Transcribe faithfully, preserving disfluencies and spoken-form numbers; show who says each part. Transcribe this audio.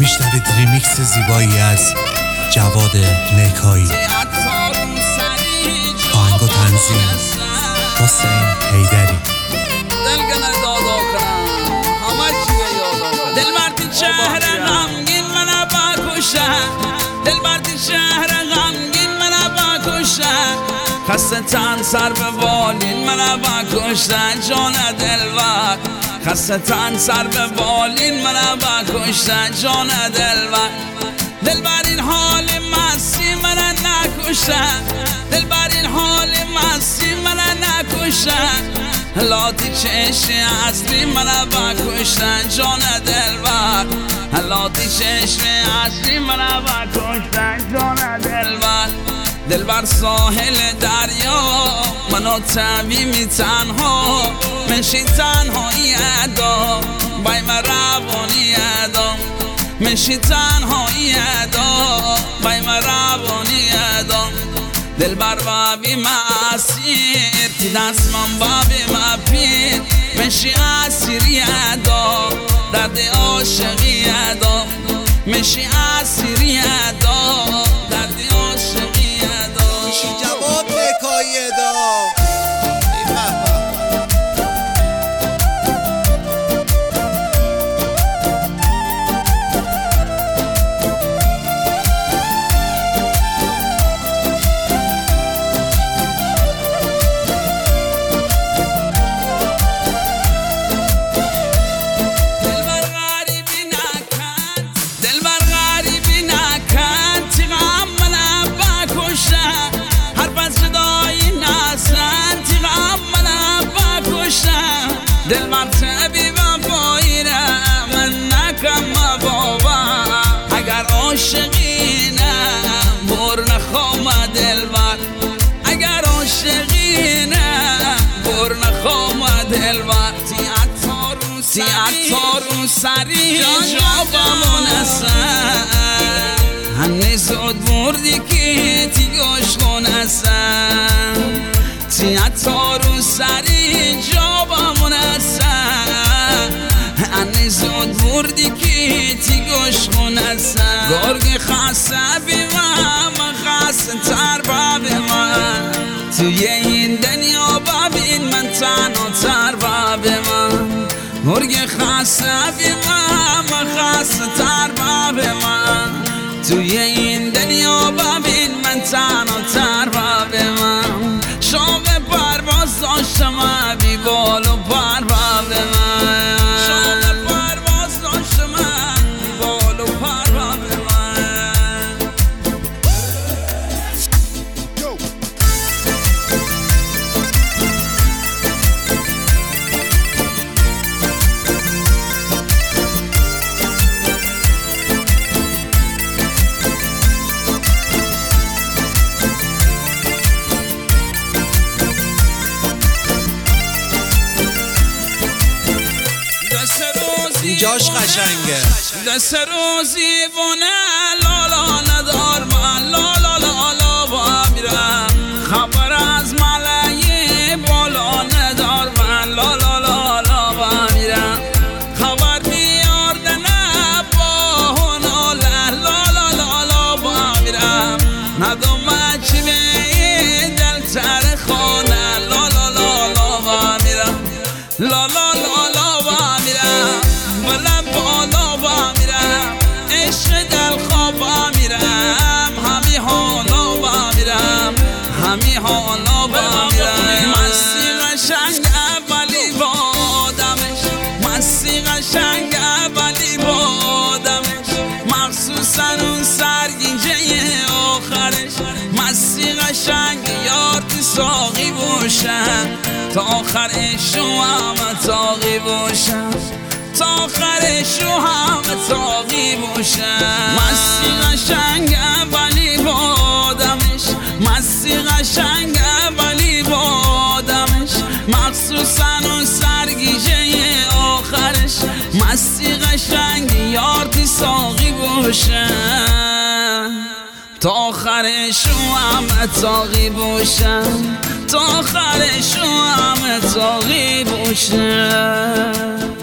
Speaker 1: میشنوید ریمیکس زیبایی از جواد نیکایی. آهنگ و تنظیم حسین حیدری.
Speaker 2: دل بردی شهر غمگین منو بکشن، دل بردی شهر غمگین منو بکشن، خسته تن سر به بالین منو بکشن جان دلبر، خسته تن سر به بالین منو بکشن جان دلبر. دل بر این حال مستی منو نکشن، دل بر این حال مستی منو نکشن، لاتی چشم اصلی منو بکشن جان دلبر، لاتی چشم اصلی منو بکشن جان دلبر. دلبر ساحل دریا منو تمیمی تنها، منشی تنهایی ادا بای من روانی ادا، منشی تنهایی ادا بای من روانی ادا. دلبر بابی مسیر تی دست من بابی مپیر، منشی اسیری ادا درد عاشقی ادا، منشی اسیری ادا درد عاشقی ادا.
Speaker 3: میشی جواد نیکایی ادا.
Speaker 2: دل من تبی و پایره من نکم بابا، اگر عاشقینم بر نخوام دلبر، اگر عاشقینم بر نخوام دلبر. تی عطارو تی عطارو سری جابمون هستن، هنه زود بردی که تی گوشخون هستن، تی عطارو سری جابمون هستن، هنه زود بردی که تی گوشخون هستن. گرگ خسته بی من خسته تر بابی من، توی این دنیا ببین من تنها تر بابی من. گرگ خسته بی من خسته تر بابی من، توی این دنیا ببین من تنها تر بابی من. شوق پرواز داشتم بی بال و پر بابی من، شوق پرواز داشتم بی بال و پر بابی من.
Speaker 3: اینجاش قشنگه.
Speaker 2: دست روزی بونه لالا ندار من، لالا لالا با میرم، خبر از ملعی بالا ندار من، لالا لالا با میرم، خبر بیارده نه با هناله، لالا لالا با میرم، ندومه چی به دل تر خانه، لالا لالا با میرم، لالا لالا با میرم، بلند بالا با میرم، عشق دل خواب با میرم، همی حالا با میرم، همی حالا با میرم. مستی قشنگ اولی بادمش، مستی قشنگ اولی بادمش، مخصوصا اون سرگیجه آخرش، مستی قشنگ یار تو ساقی باشم، تا آخرشو همه تاقی باشم، تا آخرشو همه تاقی باشم. مستی قشنگ اولی بادمش، مستی قشنگ اولی بادمش، مخصوصا اون سرگیجه آخرش، مستی قشنگ یار تی ساقی باشم، تا آخرشو همه تاقی باشم، تا آخرشو همه تاقی باشم.